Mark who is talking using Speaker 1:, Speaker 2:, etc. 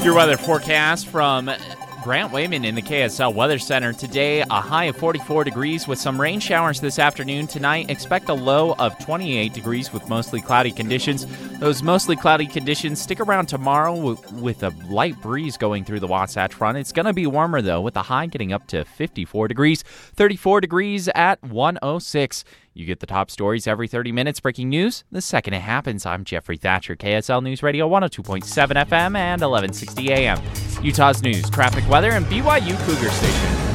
Speaker 1: Your weather forecast from Grant Wayman in the KSL Weather Center. Today, a high of 44 degrees with some rain showers this afternoon. Tonight, expect a low of 28 degrees with mostly cloudy conditions. Those mostly cloudy conditions stick around tomorrow with a light breeze going through the Wasatch Front. It's going to be warmer, though, with the high getting up to 54 degrees, 34 degrees at 106. You get the top stories every 30 minutes, breaking news the second it happens. I'm Jeffrey Thatcher, KSL News Radio 102.7 FM and 1160 AM. Utah's news, traffic, weather, and BYU Cougar Station.